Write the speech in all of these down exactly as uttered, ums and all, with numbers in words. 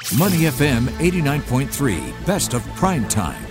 Money F M eighty-nine point three, best of prime time.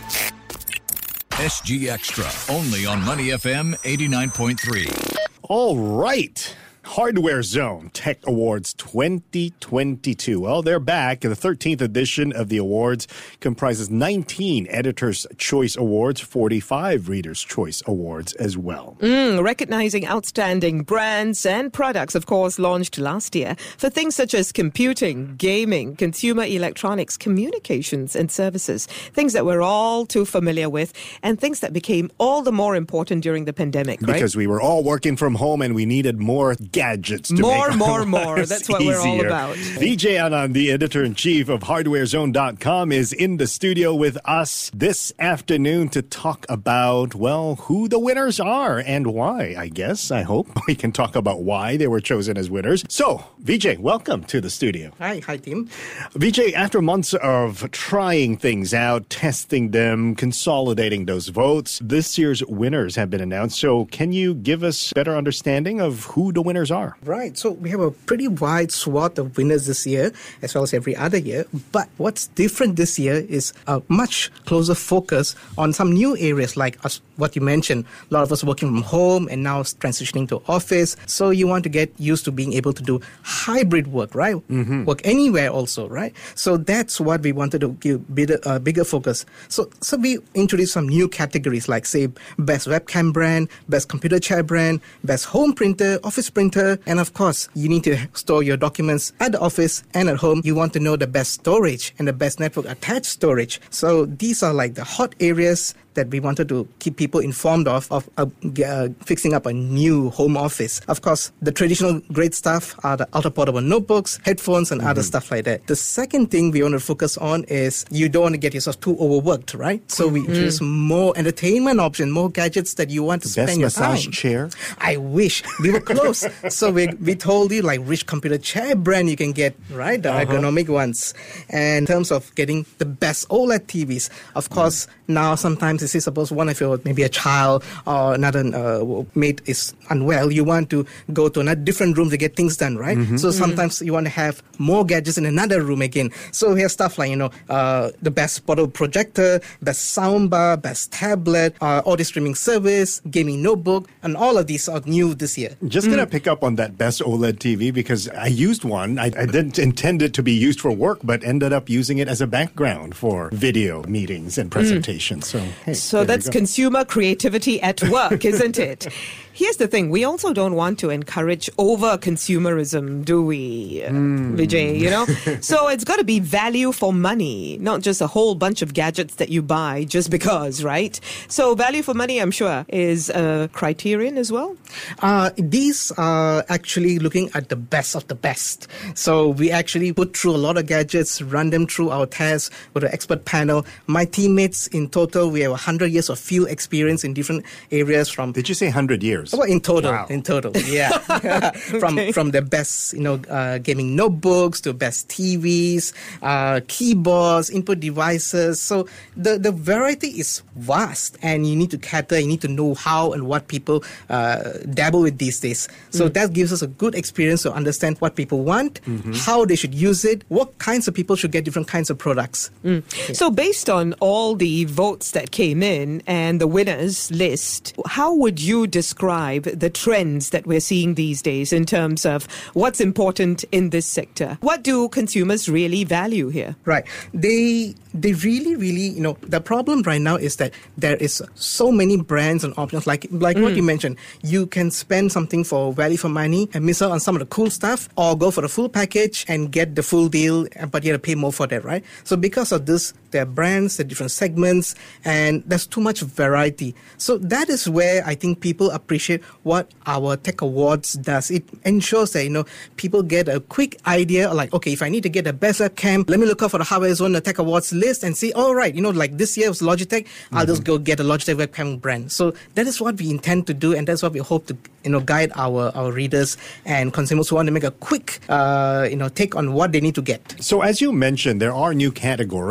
S G Extra, only on Money F M eighty-nine point three. All right. Hardware Zone Tech Awards twenty twenty-two. Well, they're back. The thirteenth edition of the awards comprises nineteen Editor's Choice Awards, forty-five Reader's Choice Awards as well. Mm, recognizing outstanding brands and products, of course, launched last year for things such as computing, gaming, consumer electronics, communications and services, things that we're all too familiar with and things that became all the more important during the pandemic, right? Because we were all working from home and we needed more gadgets to more, make more, our more. lives That's what easier. we're all about. Vijay Anand, the editor-in-chief of hardware zone dot com, is in the studio with us this afternoon to talk about, well, who the winners are and why, I guess. I hope we can talk about why they were chosen as winners. So, Vijay, welcome to the studio. Hi, hi, team. Vijay, after months of trying things out, testing them, consolidating those votes, this year's winners have been announced. So, can you give us a better understanding of who the winners are? Right. So we have a pretty wide swath of winners this year, as well as every other year. But what's different this year is a much closer focus on some new areas, like us, what you mentioned. A lot of us working from home and now transitioning to office. So you want to get used to being able to do hybrid work, right? Mm-hmm. Work anywhere also, right? So that's what we wanted to give bigger, uh, bigger focus. So, so we introduced some new categories, like, say, best webcam brand, best computer chair brand, best home printer, office printer, and of course, you need to store your documents at the office and at home. You want to know the best storage and the best network attached storage. So these are like the hot areas that we wanted to keep people informed of, of uh, uh, fixing up a new home office. Of course, the traditional great stuff are the ultra-portable notebooks, headphones, and mm-hmm. other stuff like that. The second thing we want to focus on is you don't want to get yourself too overworked, right? So we mm-hmm. introduce more entertainment options, more gadgets that you want to spend Best your massage time. chair? I wish. We were close. So we we told you, like, which computer chair brand you can get, right? The uh-huh. ergonomic ones. And in terms of getting the best OLED T Vs, of course, mm-hmm. now sometimes say, suppose one of your, maybe a child or another uh, mate is unwell, you want to go to a different room to get things done, right? Mm-hmm. So sometimes mm-hmm. you want to have more gadgets in another room again. So we have stuff like, you know, uh, the best portable projector, best soundbar, best tablet, uh, audio streaming service, gaming notebook, and all of these are new this year. Just mm. going to pick up on that best OLED T V because I used one. I, I didn't intend it to be used for work, but ended up using it as a background for video meetings and presentations. Mm. So, hey. So that's consumer creativity at work, isn't it? Here's the thing. We also don't want to encourage over-consumerism, do we, mm. Vijay? You know? So it's got to be value for money, not just a whole bunch of gadgets that you buy just because, right? So value for money, I'm sure, is a criterion as well? Uh, these are actually looking at the best of the best. So we actually put through a lot of gadgets, run them through our tests with an expert panel. My teammates, in total, we have one hundred years of field experience in different areas from... Did you say one hundred years? Well, in total, wow. in total, yeah. from okay. from the best, you know, uh, gaming notebooks to best T Vs, uh, keyboards, input devices. So the, the variety is vast, and you need to cater, you need to know how and what people uh, dabble with these days. So mm. that gives us a good experience to understand what people want, mm-hmm. how they should use it, what kinds of people should get different kinds of products. Mm. Yeah. So based on all the votes that came in and the winners list, how would you describe the trends that we're seeing these days in terms of what's important in this sector? What do consumers really value here? Right. They they really, really, you know, the problem right now is that there is so many brands and options. Like like mm. what you mentioned, you can spend something for value for money and miss out on some of the cool stuff, or go for the full package and get the full deal, but you have to pay more for that, right? So because of this, there are brands, there are different segments, and there's too much variety. So that is where I think people appreciate what our Tech Awards does. It ensures that, you know, people get a quick idea, like, okay, if I need to get the best webcam, let me look up for the Hardware Zone, the Tech Awards list, and see, all right, you know, like this year was Logitech, mm-hmm. I'll just go get a Logitech webcam brand. So that is what we intend to do, and that's what we hope to, you know, guide our, our readers and consumers who want to make a quick, uh, you know, take on what they need to get. So as you mentioned, there are new categories because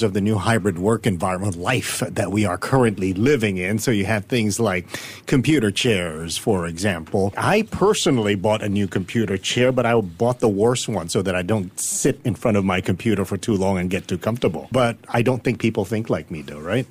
of the new hybrid work environment life that we are currently living in. So you have things like computer chairs, for example. I personally bought a new computer chair, but I bought the worst one so that I don't sit in front of my computer for too long and get too comfortable. But I don't think people think like me, though, right?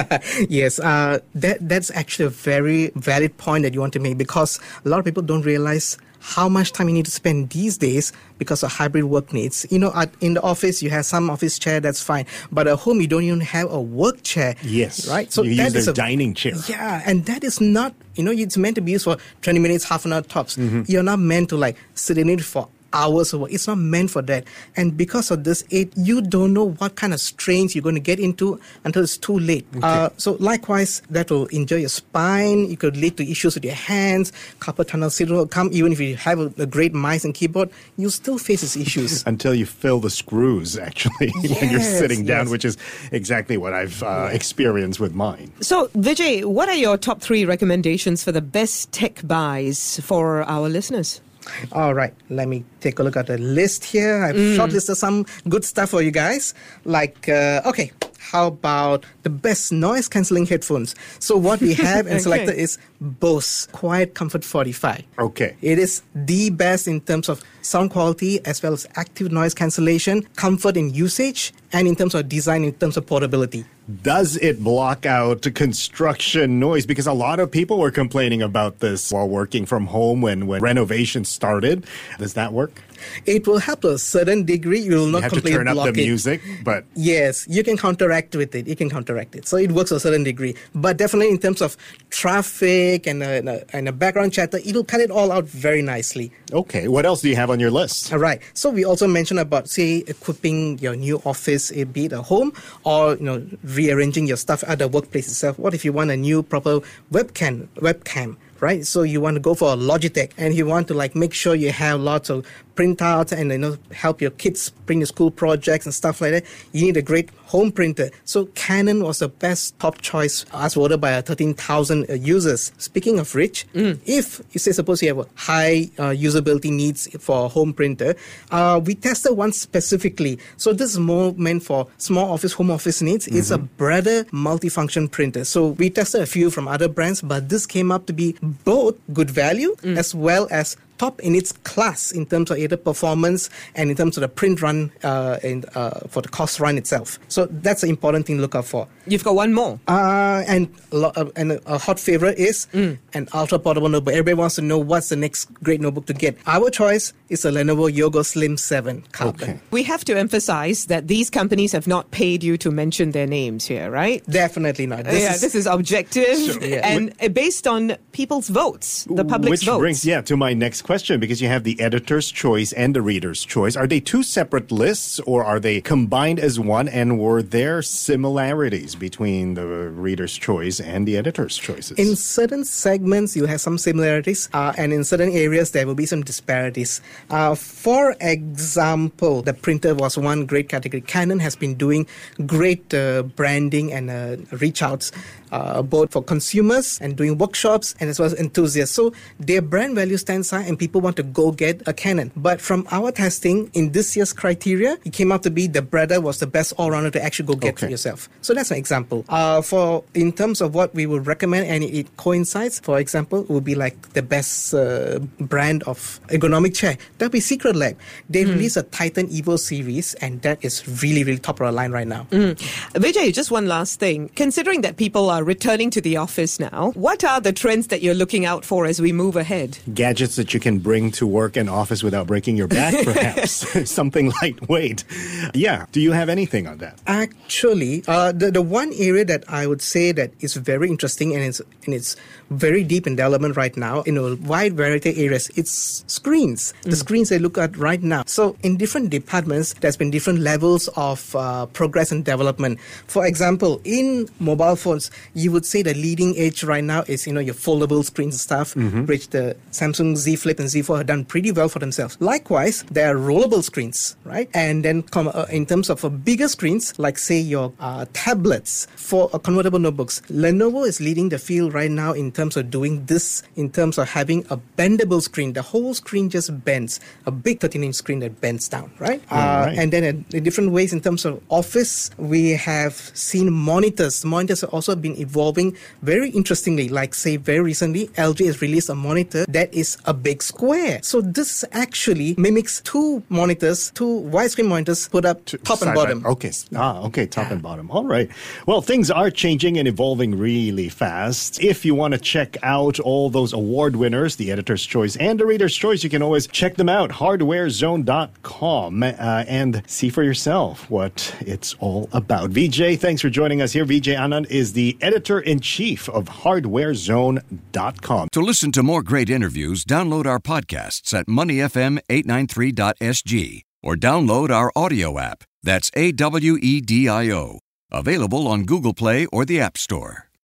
Yes, uh, that that's actually a very valid point that you want to make, because a lot of people don't realize how much time you need to spend these days because of hybrid work needs. You know, at, in the office, you have some office chair, that's fine. But at home, you don't even have a work chair. Yes. Right? So you that use their is a dining chair. Yeah, and that is not, you know, it's meant to be used for twenty minutes, half an hour tops. Mm-hmm. You're not meant to like sit in it for hours of work. It's not meant for that. And because of this, it you don't know what kind of strains you're going to get into until it's too late. Okay. Uh, so likewise, that will injure your spine. It could lead to issues with your hands. Carpal tunnel syndrome will come. Even if you have a, a great mouse and keyboard, you still face these issues. Until you fill the screws, actually, yes, when you're sitting down, yes. which is exactly what I've uh, experienced with mine. So, Vijay, what are your top three recommendations for the best tech buys for our listeners? All right, let me take a look at the list here. I've mm. shortlisted some good stuff for you guys. Like, uh, okay, how about the best noise cancelling headphones? So what we have and okay. selected is Bose Quiet Comfort forty-five. Okay. It is the best in terms of sound quality as well as active noise cancellation, comfort in usage, and in terms of design, in terms of portability. Does it block out construction noise? Because a lot of people were complaining about this while working from home when, when renovation started. Does that work? It will help to a certain degree. You will not you have completely to turn up block the it. music, but yes, you can counteract with it. You can counteract it. So it works to a certain degree. But definitely in terms of traffic and a, and a, and a background chatter, it'll cut it all out very nicely. Okay. What else do you have on your list? All right. So we also mentioned about, say, equipping your new office, be it a home, or you know, rearranging your stuff at the workplace itself. What if you want a new proper webcam? Webcam. Right, so you want to go for a Logitech, and you want to like make sure you have lots of printouts and you know help your kids print your school projects and stuff like that. You need a great home printer. So Canon was the best top choice as voted by thirteen thousand uh, users. Speaking of which, mm. if you say suppose you have a high uh, usability needs for a home printer, uh, we tested one specifically. So this is more meant for small office, home office needs. Mm-hmm. It's a Brother multifunction printer. So we tested a few from other brands, but this came up to be both good value mm. as well as top in its class in terms of either performance and in terms of the print run uh, and uh, for the cost run itself. So that's an important thing to look out for. You've got one more. Uh, and, uh, and a, a hot favorite is mm. an ultra portable notebook. Everybody wants to know what's the next great notebook to get. Our choice is a Lenovo Yogo Slim seven Carbon. Okay. We have to emphasize that these companies have not paid you to mention their names here, right? Definitely not. This yeah, is, this is objective sure. yeah. and Wh- based on people's votes, the public's Which votes. brings, yeah, to my next question, because you have the editor's choice and the reader's choice. Are they two separate lists, or are they combined as one, and were there similarities between the reader's choice and the editor's choices? In certain segments, you have some similarities, uh, and in certain areas, there will be some disparities. Uh, for example, the printer was one great category. Canon has been doing great uh, branding and uh, reach outs, uh, both for consumers and doing workshops and as well as enthusiasts. So their brand value stands high, and people want to go get a Canon. But from our testing, in this year's criteria, it came out to be the Brother was the best all-rounder to actually go get okay. for yourself. So that's an example. Uh, for in terms of what we would recommend, and it coincides, for example, would be like the best uh, brand of ergonomic chair. That would be Secret Lab. They mm. released a Titan Evo series, and that is really, really top of the line right now. Mm. Vijay, just one last thing. Considering that people are returning to the office now, what are the trends that you're looking out for as we move ahead? Gadgets that you can bring to work and office without breaking your back, perhaps. Something lightweight. Yeah. Do you have anything on that? Actually, uh, the, the one area that I would say that is very interesting and it's, and it's very deep in development right now in a wide variety of areas, it's screens. Mm. The screens they look at right now. So in different departments, there's been different levels of uh, progress and development. For example, in mobile phones, you would say the leading edge right now is, you know, your foldable screens and stuff, mm-hmm. which the Samsung Z Flip and Z Fold have done pretty well for themselves. Likewise, there are rollable screens, right? And then come, uh, uh, in terms of uh, bigger screens, like say your uh, tablets for uh, convertible notebooks, Lenovo is leading the field right now in terms of doing this, in terms of having a bendable screen. The whole screen just bends, a big thirteen-inch screen that bends down, right? Uh, right. And then in, in different ways in terms of office, we have seen monitors. Monitors have also been evolving very interestingly. Like say very recently, L G has released a monitor that is a big square. So this actually mimics two monitors, two widescreen monitors put up top Side and bottom. by- okay. Ah, okay. Top and bottom. All right. Well, things are changing and evolving really fast. If you want to check out all those award winners, the Editor's Choice and the Reader's Choice, you can always check them out, hardware zone dot com, uh, and see for yourself what it's all about. V J, thanks for joining us here. V J Anand is the Editor-in-Chief of hardware zone dot com. To listen to more great interviews, download our podcasts at money f m eight nine three dot s g or download our audio app. That's A W E D I O. Available on Google Play or the App Store.